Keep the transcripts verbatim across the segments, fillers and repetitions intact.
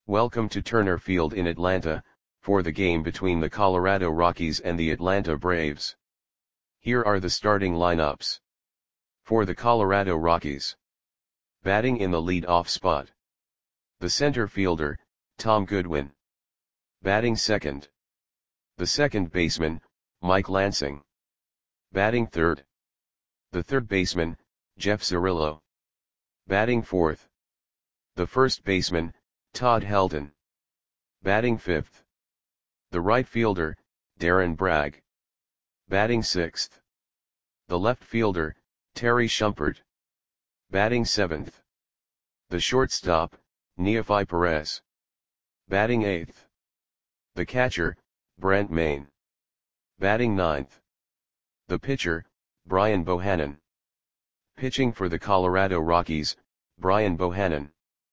Welcome to Turner Field in Atlanta, for the game between the Colorado Rockies and the Atlanta Braves. Here are the starting lineups. For the Colorado Rockies. Batting in the lead-off spot. The center fielder, Tom Goodwin. Batting second. The second baseman, Mike Lansing. Batting third. The third baseman, Jeff Cirillo. Batting fourth. The first baseman, Todd Helton. Batting fifth. The right fielder, Darren Bragg. Batting sixth. The left fielder, Terry Shumpert. Batting seventh. The shortstop, Neofi Perez. Batting eighth. The catcher, Brent Mayne. Batting ninth. The pitcher, Brian Bohannon. Pitching for the Colorado Rockies, Brian Bohannon.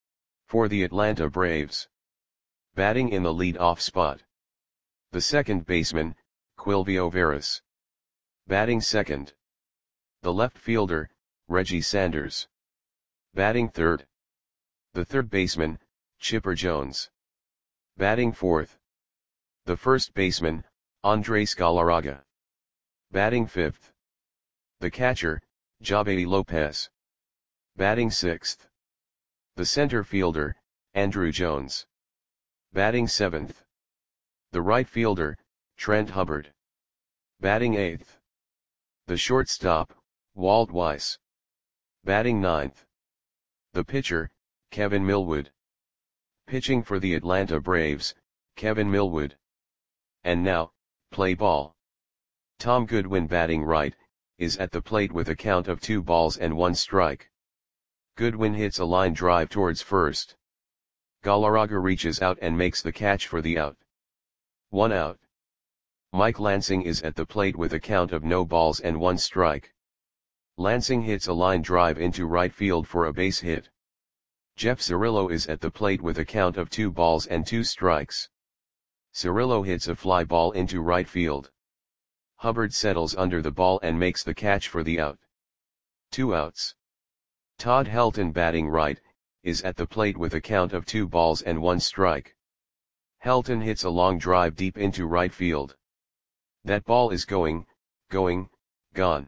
For the Atlanta Braves. Batting in the lead-off spot. The second baseman, Quilvio Veras. Batting second. The left fielder, Reggie Sanders. Batting third. The third baseman, Chipper Jones. Batting fourth. The first baseman, Andres Galarraga. Batting fifth. The catcher, Javy Lopez. Batting sixth. The center fielder, Andrew Jones. Batting seventh. The right fielder, Trent Hubbard. Batting eighth. The shortstop, Walt Weiss. Batting ninth. The pitcher, Kevin Millwood. Pitching for the Atlanta Braves, Kevin Millwood. And now, play ball. Tom Goodwin batting right, is at the plate with a count of two balls and one strike. Goodwin hits a line drive towards first. Galarraga reaches out and makes the catch for the out. One out. Mike Lansing is at the plate with a count of no balls and one strike. Lansing hits a line drive into right field for a base hit. Jeff Cirillo is at the plate with a count of two balls and two strikes. Cirillo hits a fly ball into right field. Hubbard settles under the ball and makes the catch for the out. Two outs. Todd Helton batting right, is at the plate with a count of two balls and one strike. Helton hits a long drive deep into right field. That ball is going, going, gone.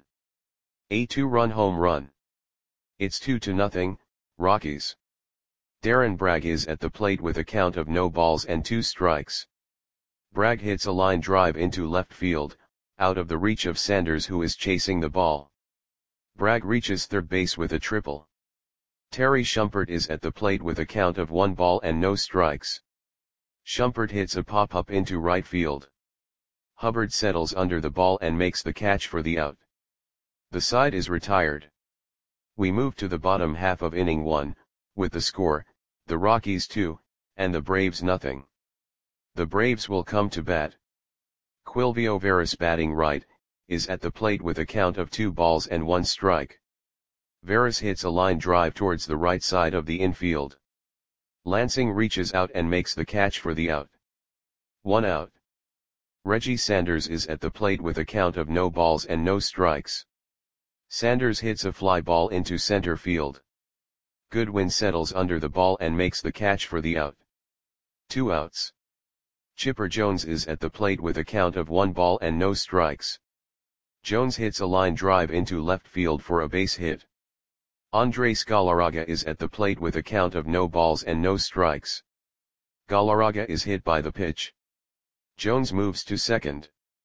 A two-run home run. It's two to nothing, Rockies. Darren Bragg is at the plate with a count of no balls and two strikes. Bragg hits a line drive into left field, out of the reach of Sanders who is chasing the ball. Bragg reaches third base with a triple. Terry Shumpert is at the plate with a count of one ball and no strikes. Shumpert hits a pop-up into right field. Hubbard settles under the ball and makes the catch for the out. The side is retired. We move to the bottom half of inning one, with the score, the Rockies two, and the Braves nothing. The Braves will come to bat. Quilvio Veras batting right, is at the plate with a count of two balls and one strike. Veras hits a line drive towards the right side of the infield. Lansing reaches out and makes the catch for the out. One out. Reggie Sanders is at the plate with a count of no balls and no strikes. Sanders hits a fly ball into center field. Goodwin settles under the ball and makes the catch for the out. Two outs. Chipper Jones is at the plate with a count of one ball and no strikes. Jones hits a line drive into left field for a base hit. Andres Galarraga is at the plate with a count of no balls and no strikes. Galarraga is hit by the pitch. Jones moves to second.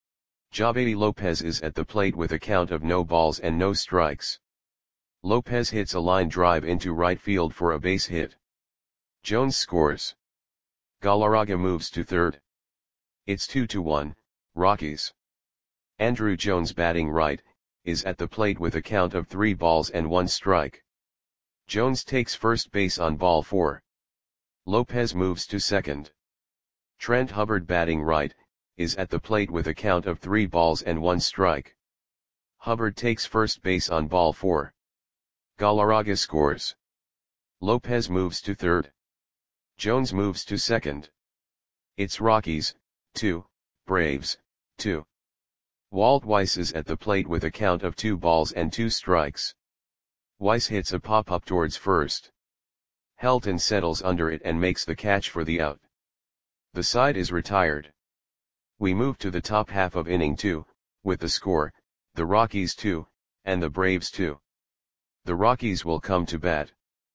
Javy Lopez is at the plate with a count of no balls and no strikes. Lopez hits a line drive into right field for a base hit. Jones scores. Galarraga moves to third. It's two to one, Rockies. Andrew Jones batting right, is at the plate with a count of three balls and one strike. Jones takes first base on ball four. Lopez moves to second. Trent Hubbard batting right, is at the plate with a count of three balls and one strike. Hubbard takes first base on ball four. Galarraga scores. Lopez moves to third. Jones moves to second. It's Rockies, two, Braves, two. Walt Weiss is at the plate with a count of two balls and two strikes. Weiss hits a pop-up towards first. Helton settles under it and makes the catch for the out. The side is retired. We move to the top half of inning two, with the score, the Rockies two, and the Braves two. The Rockies will come to bat.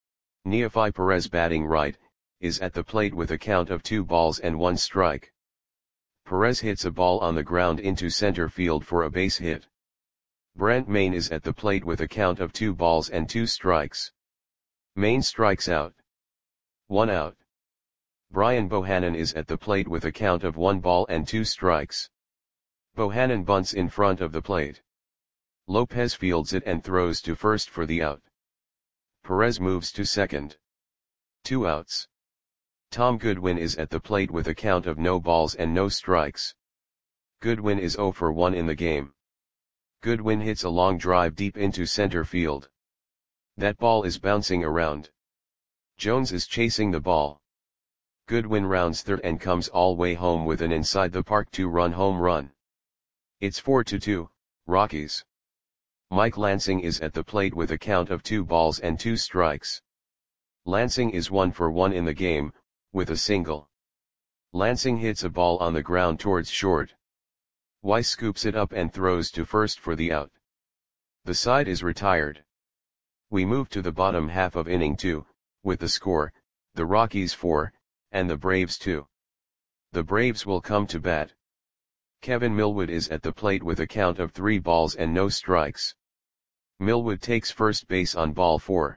Neefi Perez, batting right, is at the plate with a count of two balls and one strike. Perez hits a ball on the ground into center field for a base hit. Brent Mayne is at the plate with a count of two balls and two strikes. Mayne strikes out. One out. Brian Bohannon is at the plate with a count of one ball and two strikes. Bohannon bunts in front of the plate. Lopez fields it and throws to first for the out. Perez moves to second. Two outs. Tom Goodwin is at the plate with a count of no balls and no strikes. Goodwin is oh for one in the game. Goodwin hits a long drive deep into center field. That ball is bouncing around. Jones is chasing the ball. Goodwin rounds third and comes all way home with an inside the park two-run home run. It's four to two, Rockies. Mike Lansing is at the plate with a count of two balls and two strikes. Lansing is one for one in the game, with a single. Lansing hits a ball on the ground towards short. Weiss scoops it up and throws to first for the out. The side is retired. We move to the bottom half of inning two, with the score, the Rockies four, and the Braves two. The Braves will come to bat. Kevin Millwood is at the plate with a count of three balls and no strikes. Millwood takes first base on ball four.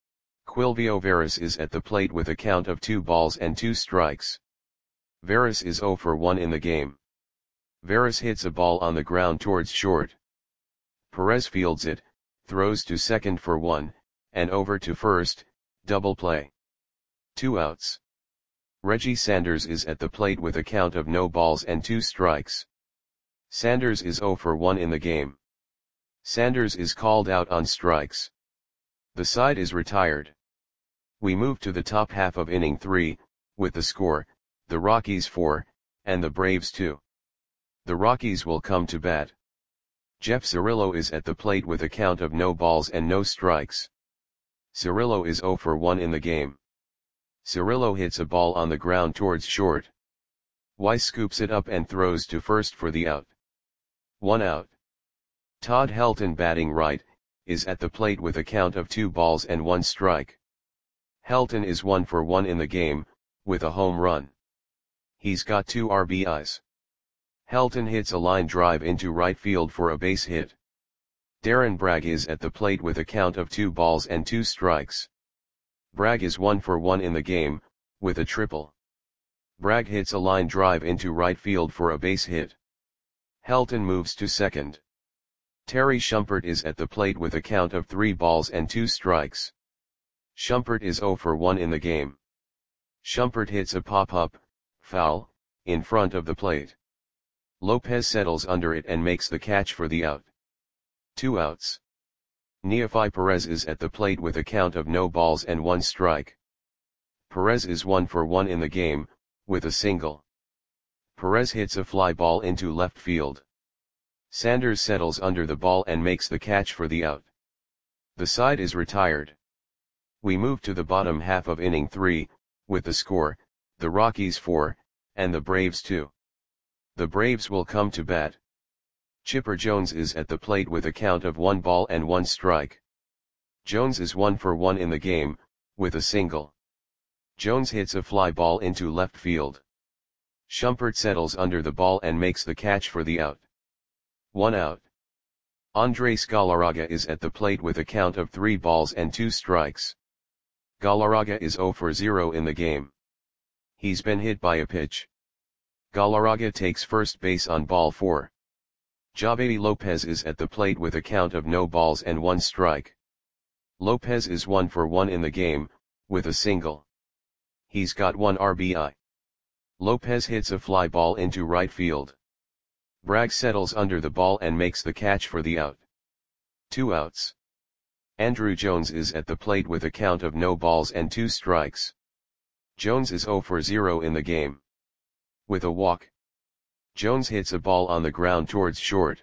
Quilvio Veras is at the plate with a count of two balls and two strikes. Veras is oh for one in the game. Veras hits a ball on the ground towards short. Perez fields it, throws to second for one, and over to first, double play. Two outs. Reggie Sanders is at the plate with a count of no balls and two strikes. Sanders is oh for one in the game. Sanders is called out on strikes. The side is retired. We move to the top half of inning three, with the score, the Rockies four, and the Braves two. The Rockies will come to bat. Jeff Cirillo is at the plate with a count of no balls and no strikes. Cirillo is oh for one in the game. Cirillo hits a ball on the ground towards short. Weiss scoops it up and throws to first for the out. One out. Todd Helton, batting right, is at the plate with a count of two balls and one strike. Helton is one for one in the game, with a home run. He's got two R B Is. Helton hits a line drive into right field for a base hit. Darren Bragg is at the plate with a count of two balls and two strikes. Bragg is one for one in the game, with a triple. Bragg hits a line drive into right field for a base hit. Helton moves to second. Terry Shumpert is at the plate with a count of three balls and two strikes. Shumpert is oh for one in the game. Shumpert hits a pop-up, foul, in front of the plate. Lopez settles under it and makes the catch for the out. Two outs. Neefi Perez is at the plate with a count of no balls and one strike. Perez is one for one in the game, with a single. Perez hits a fly ball into left field. Sanders settles under the ball and makes the catch for the out. The side is retired. We move to the bottom half of inning three, with the score, the Rockies four, and the Braves two. The Braves will come to bat. Chipper Jones is at the plate with a count of one ball and one strike. Jones is one for one in the game, with a single. Jones hits a fly ball into left field. Shumpert settles under the ball and makes the catch for the out. One out. Andres Galarraga is at the plate with a count of three balls and two strikes. Galarraga is oh for zero in the game. He's been hit by a pitch. Galarraga takes first base on ball four. Javedi Lopez is at the plate with a count of no balls and one strike. Lopez is one for one in the game, with a single. He's got one R B I. Lopez hits a fly ball into right field. Bragg settles under the ball and makes the catch for the out. Two outs. Andrew Jones is at the plate with a count of no balls and two strikes. Jones is oh for zero in the game. With a walk. Jones hits a ball on the ground towards short.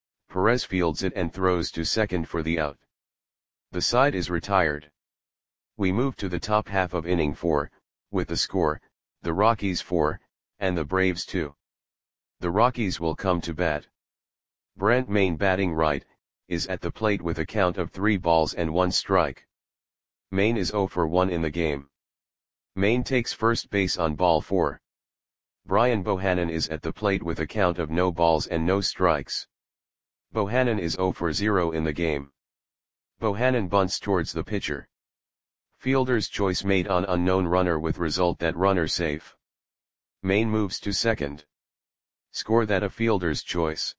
Perez fields it and throws to second for the out. The side is retired. We move to the top half of inning four, with the score, the Rockies four, and the Braves two. The Rockies will come to bat. Brent Mayne, batting right, is at the plate with a count of three balls and one strike. Mayne is zero for one in the game. Mayne takes first base on ball four. Brian Bohannon is at the plate with a count of no balls and no strikes. Bohannon is zero for zero in the game. Bohannon bunts towards the pitcher. Fielder's choice made on unknown runner with result that runner safe. Mayne moves to second. Score that a fielder's choice.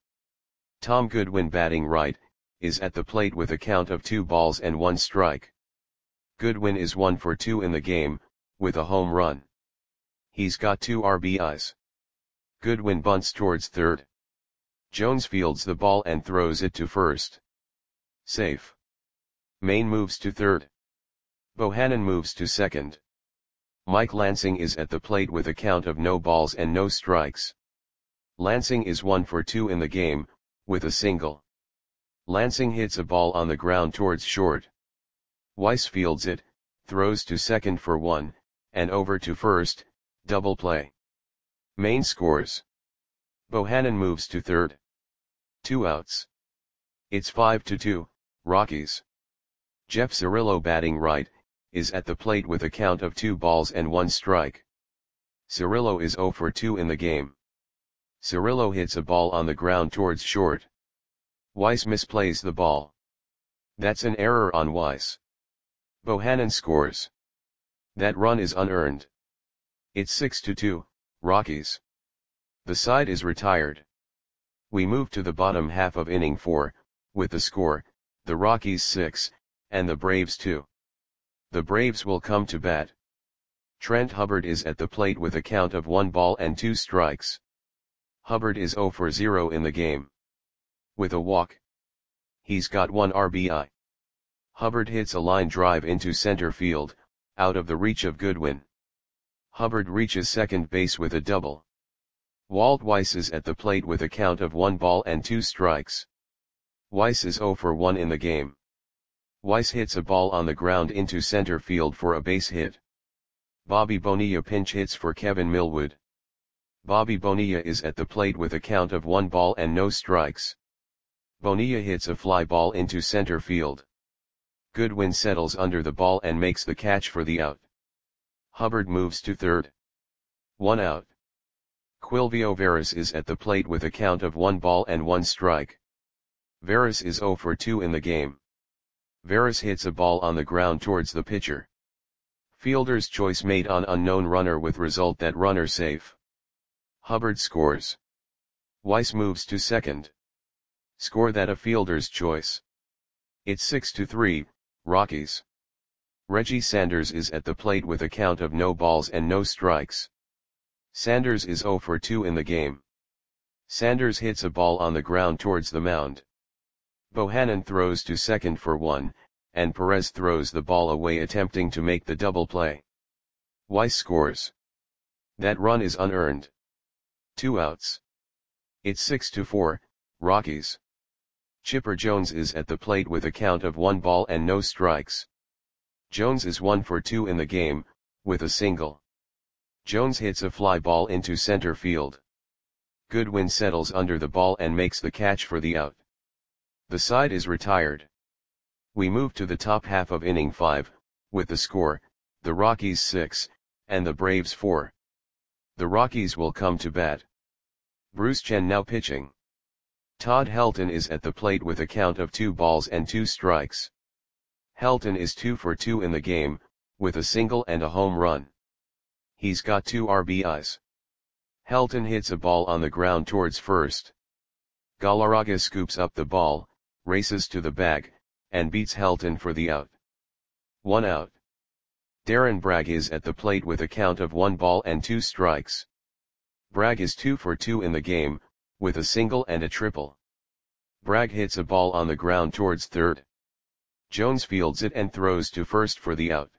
Tom Goodwin, batting right, is at the plate with a count of two balls and one strike. Goodwin is one for two in the game, with a home run. He's got two R B Is. Goodwin bunts towards third. Jones fields the ball and throws it to first. Safe. Mayne moves to third. Bohannon moves to second. Mike Lansing is at the plate with a count of no balls and no strikes. Lansing is one for two in the game, with a single. Lansing hits a ball on the ground towards short. Weiss fields it, throws to second for one, and over to first, double play. Mayne scores. Bohannon moves to third. Two outs. It's five to two, Rockies. Jeff Cirillo, batting right, is at the plate with a count of two balls and one strike. Cirillo is zero for two in the game. Cirillo hits a ball on the ground towards short. Weiss misplays the ball. That's an error on Weiss. Bohannon scores. That run is unearned. It's six to two, Rockies. The side is retired. We move to the bottom half of inning four, with the score, the Rockies six, and the Braves two. The Braves will come to bat. Trent Hubbard is at the plate with a count of one ball and two strikes. Hubbard is zero for zero in the game. With a walk. He's got one R B I. Hubbard hits a line drive into center field, out of the reach of Goodwin. Hubbard reaches second base with a double. Walt Weiss is at the plate with a count of one ball and two strikes. Weiss is zero for one in the game. Weiss hits a ball on the ground into center field for a base hit. Bobby Bonilla pinch hits for Kevin Millwood. Bobby Bonilla is at the plate with a count of one ball and no strikes. Bonilla hits a fly ball into center field. Goodwin settles under the ball and makes the catch for the out. Hubbard moves to third. One out. Quilvio Veras is at the plate with a count of one ball and one strike. Veras is zero for two in the game. Veras hits a ball on the ground towards the pitcher. Fielder's choice made on unknown runner with result that runner safe. Hubbard scores. Weiss moves to second. Score that a fielder's choice. It's six to three, Rockies. Reggie Sanders is at the plate with a count of no balls and no strikes. Sanders is zero for two in the game. Sanders hits a ball on the ground towards the mound. Bohannon throws to second for one, and Perez throws the ball away attempting to make the double play. Weiss scores. That run is unearned. Two outs. It's six to four, Rockies. Chipper Jones is at the plate with a count of one ball and no strikes. Jones is one for two in the game, with a single. Jones hits a fly ball into center field. Goodwin settles under the ball and makes the catch for the out. The side is retired. We move to the top half of inning five, with the score, the Rockies six, and the Braves four. The Rockies will come to bat. Bruce Chen now pitching. Todd Helton is at the plate with a count of two balls and two strikes. Helton is two for two in the game, with a single and a home run. He's got two R B Is. Helton hits a ball on the ground towards first. Galarraga scoops up the ball, races to the bag, and beats Helton for the out. One out. Darren Bragg is at the plate with a count of one ball and two strikes. Bragg is two for two in the game, with a single and a triple. Bragg hits a ball on the ground towards third. Jones fields it and throws to first for the out.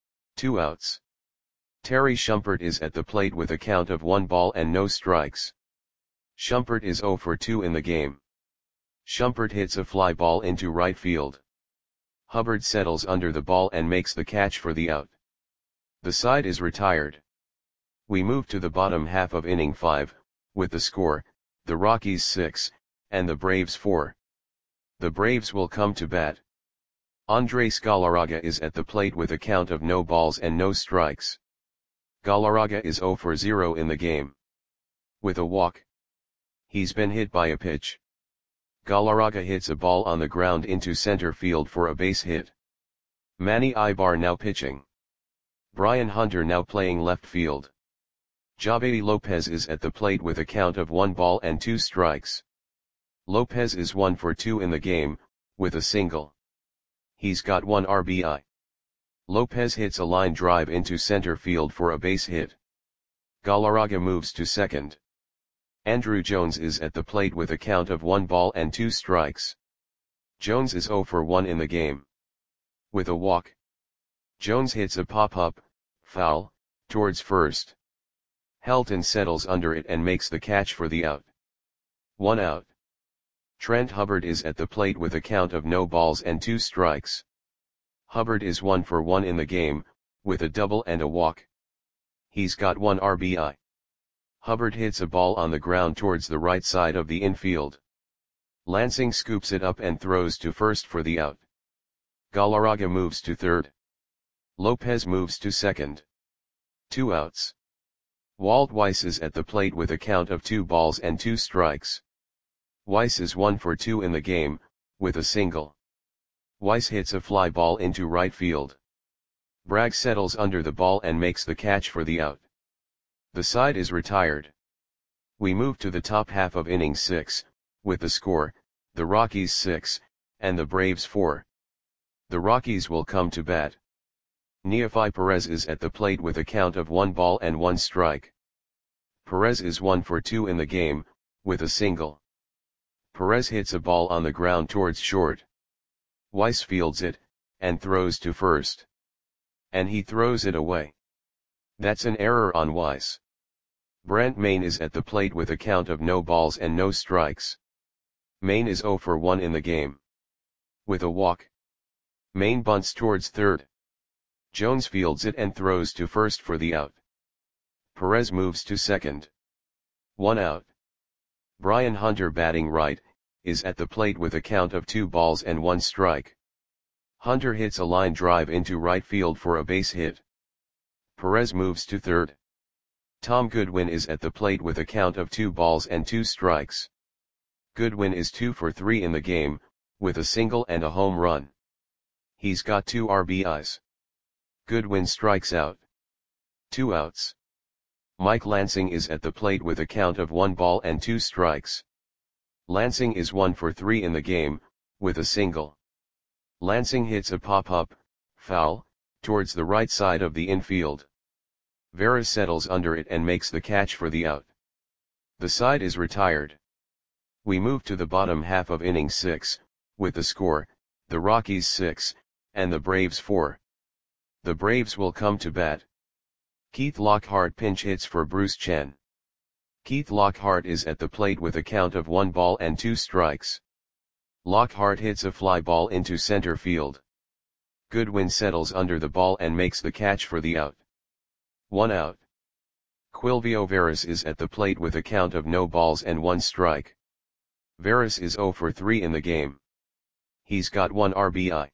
Two outs. Terry Shumpert is at the plate with a count of one ball and no strikes. Shumpert is zero for two in the game. Shumpert hits a fly ball into right field. Hubbard settles under the ball and makes the catch for the out. The side is retired. We move to the bottom half of inning five, with the score, the Rockies six, and the Braves four. The Braves will come to bat. Andres Galarraga is at the plate with a count of no balls and no strikes. Galarraga is zero for zero in the game. With a walk. He's been hit by a pitch. Galarraga hits a ball on the ground into center field for a base hit. Manny Ibar now pitching. Brian Hunter now playing left field. Javier Lopez is at the plate with a count of one ball and two strikes. Lopez is one for two in the game, with a single. He's got one R B I. Lopez hits a line drive into center field for a base hit. Galarraga moves to second. Andruw Jones is at the plate with a count of one ball and two strikes. Jones is zero for one in the game. With a walk. Jones hits a pop-up, foul, towards first. Helton settles under it and makes the catch for the out. One out. Trent Hubbard is at the plate with a count of no balls and two strikes. Hubbard is one for one in the game, with a double and a walk. He's got one R B I. Hubbard hits a ball on the ground towards the right side of the infield. Lansing scoops it up and throws to first for the out. Galarraga moves to third. Lopez moves to second. Two outs. Walt Weiss is at the plate with a count of two balls and two strikes. Weiss is one for two in the game, with a single. Weiss hits a fly ball into right field. Bragg settles under the ball and makes the catch for the out. The side is retired. We move to the top half of inning six, with the score, the Rockies six, and the Braves four. The Rockies will come to bat. Neofi Perez is at the plate with a count of one ball and one strike. Perez is one for two in the game, with a single. Perez hits a ball on the ground towards short. Weiss fields it, and throws to first. And he throws it away. That's an error on Weiss. Brent Mayne is at the plate with a count of no balls and no strikes. Mayne is zero for one in the game. With a walk. Mayne bunts towards third. Jones fields it and throws to first for the out. Perez moves to second. One out. Brian Hunter, batting right, is at the plate with a count of two balls and one strike. Hunter hits a line drive into right field for a base hit. Perez moves to third. Tom Goodwin is at the plate with a count of two balls and two strikes. Goodwin is two for three in the game, with a single and a home run. He's got two R B Is. Goodwin strikes out. Two outs. Mike Lansing is at the plate with a count of one ball and two strikes. Lansing is one for three in the game, with a single. Lansing hits a pop-up, foul, towards the right side of the infield. Vera settles under it and makes the catch for the out. The side is retired. We move to the bottom half of inning six, with the score, the Rockies six, and the Braves four. The Braves will come to bat. Keith Lockhart pinch hits for Bruce Chen. Keith Lockhart is at the plate with a count of one ball and two strikes. Lockhart hits a fly ball into center field. Goodwin settles under the ball and makes the catch for the out. One out. Quilvio Veras is at the plate with a count of no balls and one strike. Veras is zero for three in the game. He's got one R B I.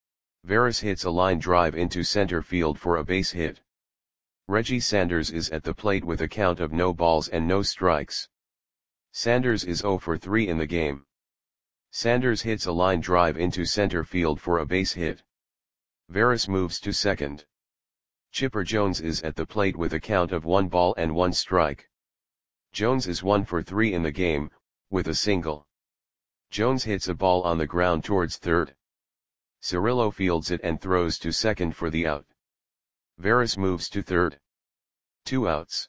Veras hits a line drive into center field for a base hit. Reggie Sanders is at the plate with a count of no balls and no strikes. Sanders is zero for three in the game. Sanders hits a line drive into center field for a base hit. Veras moves to second. Chipper Jones is at the plate with a count of one ball and one strike. Jones is one for three in the game, with a single. Jones hits a ball on the ground towards third. Cirillo fields it and throws to second for the out. Veras moves to third. Two outs.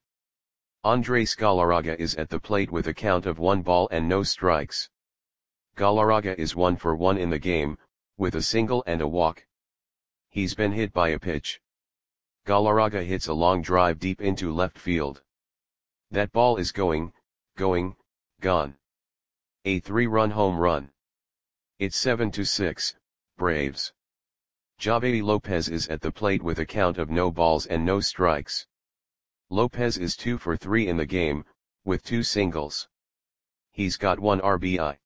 Andres Galarraga is at the plate with a count of one ball and no strikes. Galarraga is one for one in the game, with a single and a walk. He's been hit by a pitch. Galarraga hits a long drive deep into left field. That ball is going, going, gone. A three-run home run. It's seven to six, Braves. Javedi Lopez is at the plate with a count of no balls and no strikes. Lopez is two for three in the game, with two singles. He's got one R B I.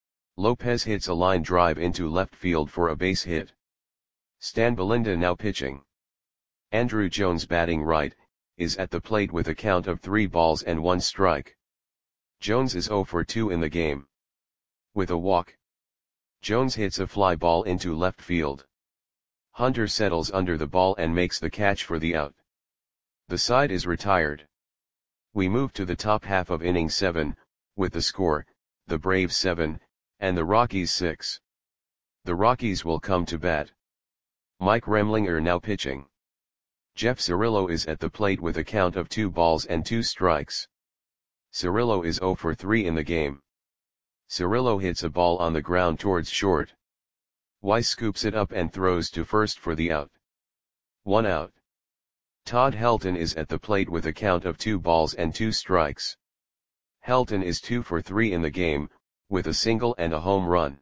Lopez hits a line drive into left field for a base hit. Stan Belinda now pitching. Andrew Jones batting right, is at the plate with a count of three balls and one strike. Jones is zero for two in the game. With a walk, Jones hits a fly ball into left field. Hunter settles under the ball and makes the catch for the out. The side is retired. We move to the top half of inning seven, with the score, the Braves seven, and the Rockies six. The Rockies will come to bat. Mike Remlinger now pitching. Jeff Cirillo is at the plate with a count of two balls and two strikes. Cirillo is zero for three in the game. Cirillo hits a ball on the ground towards short. Weiss scoops it up and throws to first for the out. One out. Todd Helton is at the plate with a count of two balls and two strikes. Helton is two for three in the game, with a single and a home run.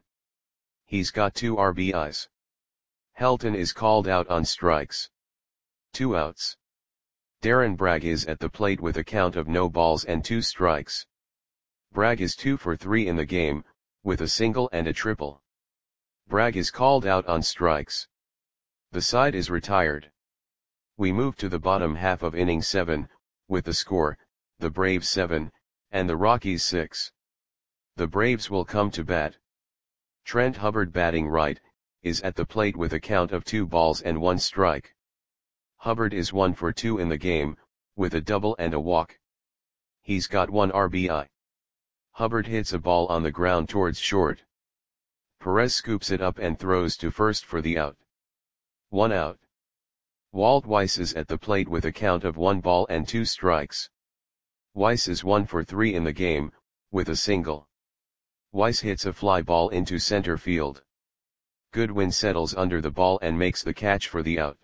He's got two R B Is. Helton is called out on strikes. Two outs. Darren Bragg is at the plate with a count of no balls and two strikes. Bragg is two for three in the game, with a single and a triple. Bragg is called out on strikes. The side is retired. We move to the bottom half of inning seven, with the score, the Braves seven, and the Rockies six. The Braves will come to bat. Trent Hubbard batting right, is at the plate with a count of two balls and one strike. Hubbard is one for two in the game, with a double and a walk. He's got one R B I. Hubbard hits a ball on the ground towards short. Perez scoops it up and throws to first for the out. One out. Walt Weiss is at the plate with a count of one ball and two strikes. Weiss is one for three in the game, with a single. Weiss hits a fly ball into center field. Goodwin settles under the ball and makes the catch for the out.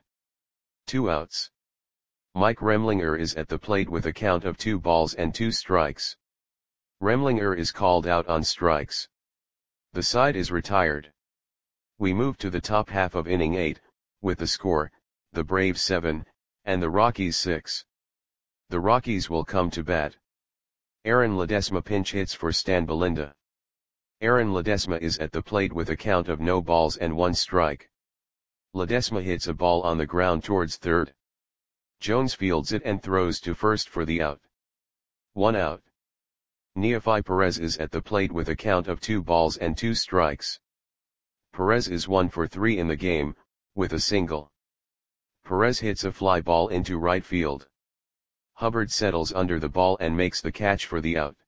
Two outs. Mike Remlinger is at the plate with a count of two balls and two strikes. Remlinger is called out on strikes. The side is retired. We move to the top half of inning eight, with the score, the Braves seven, and the Rockies six. The Rockies will come to bat. Aaron Ledesma pinch hits for Stan Belinda. Aaron Ledesma is at the plate with a count of no balls and one strike. Ledesma hits a ball on the ground towards third. Jones fields it and throws to first for the out. One out. Neefi Perez is at the plate with a count of two balls and two strikes. Perez is one for three in the game, with a single. Perez hits a fly ball into right field. Hubbard settles under the ball and makes the catch for the out.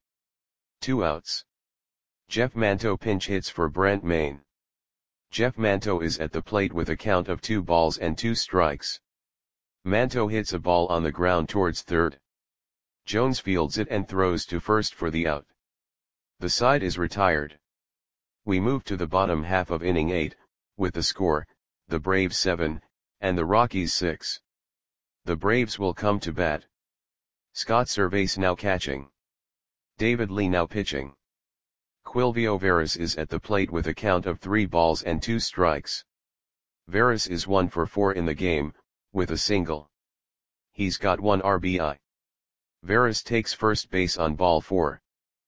Two outs. Jeff Manto pinch hits for Brent Maine. Jeff Manto is at the plate with a count of two balls and two strikes. Manto hits a ball on the ground towards third. Jones fields it and throws to first for the out. The side is retired. We move to the bottom half of inning eight, with the score, the Braves seven, and the Rockies six. The Braves will come to bat. Scott Servais now catching. David Lee now pitching. Quilvio Veras is at the plate with a count of three balls and two strikes. Veras is one for four in the game, with a single. He's got one R B I. Veras takes first base on ball four.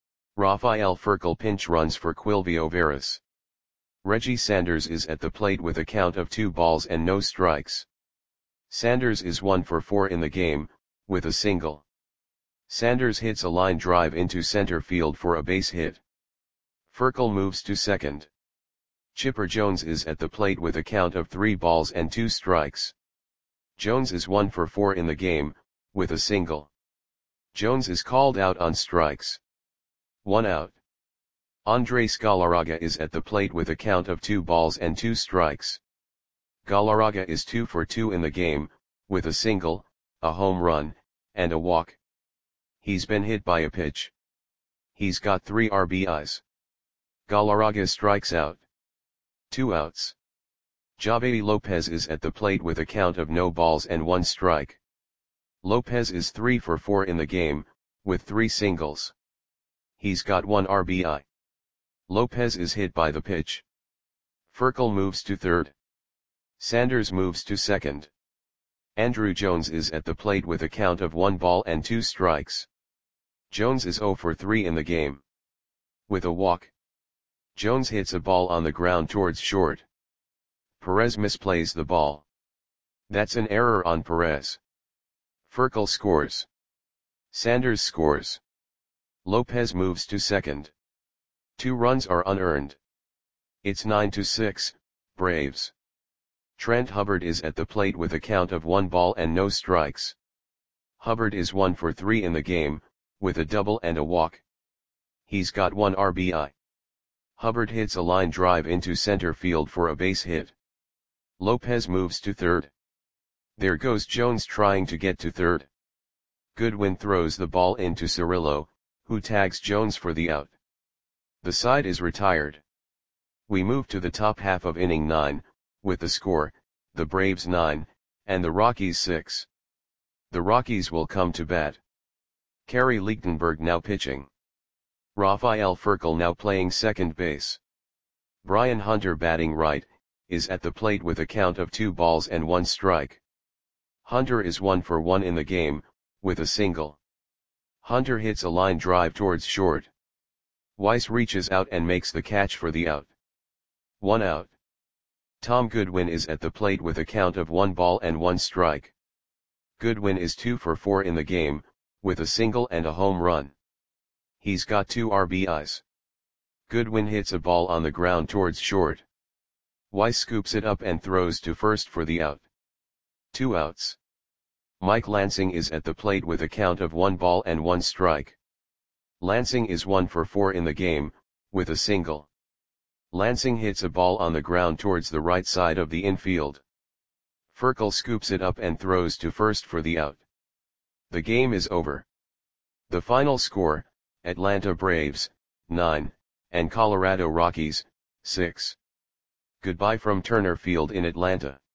Rafael Furcal pinch runs for Quilvio Veras. Reggie Sanders is at the plate with a count of two balls and no strikes. Sanders is one for four in the game, with a single. Sanders hits a line drive into center field for a base hit. Furcal moves to second. Chipper Jones is at the plate with a count of three balls and two strikes. Jones is one for four in the game, with a single. Jones is called out on strikes. One out. Andres Galarraga is at the plate with a count of two balls and two strikes. Galarraga is two for two in the game, with a single, a home run, and a walk. He's been hit by a pitch. He's got three R B Is. Galarraga strikes out. Two outs. Javedi Lopez is at the plate with a count of no balls and one strike. Lopez is three for four in the game, with three singles. He's got one R B I. Lopez is hit by the pitch. Furcal moves to third. Sanders moves to second. Andruw Jones is at the plate with a count of one ball and two strikes. Jones is zero for three in the game. With a walk, Jones hits a ball on the ground towards short. Perez misplays the ball. That's an error on Perez. Furcal scores. Sanders scores. Lopez moves to second. Two runs are unearned. It's nine to six, Braves. Trent Hubbard is at the plate with a count of one ball and no strikes. Hubbard is one for three in the game, with a double and a walk. He's got one R B I. Hubbard hits a line drive into center field for a base hit. Lopez moves to third. There goes Jones trying to get to third. Goodwin throws the ball into Cirillo, who tags Jones for the out. The side is retired. We move to the top half of inning nine, with the score, the Braves nine, and the Rockies six. The Rockies will come to bat. Kerry Lichtenberg now pitching. Rafael Furcal now playing second base. Brian Hunter batting right, is at the plate with a count of two balls and one strike. Hunter is one for one in the game, with a single. Hunter hits a line drive towards short. Weiss reaches out and makes the catch for the out. One out. Tom Goodwin is at the plate with a count of one ball and one strike. Goodwin is two for four in the game, with a single and a home run. He's got two R B Is. Goodwin hits a ball on the ground towards short. Weiss scoops it up and throws to first for the out. Two outs. Mike Lansing is at the plate with a count of one ball and one strike. Lansing is one for four in the game, with a single. Lansing hits a ball on the ground towards the right side of the infield. Furcal scoops it up and throws to first for the out. The game is over. The final score, Atlanta Braves, nine, and Colorado Rockies, six. Goodbye from Turner Field in Atlanta.